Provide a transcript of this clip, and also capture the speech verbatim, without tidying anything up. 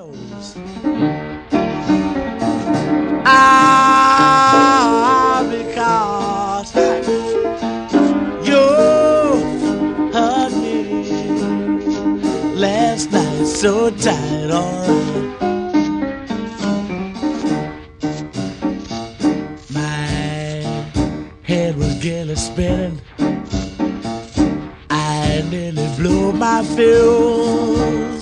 knows. Ah, because you hurt me last night so tight, alright. My head was getting spinning. I nearly blew my fuse.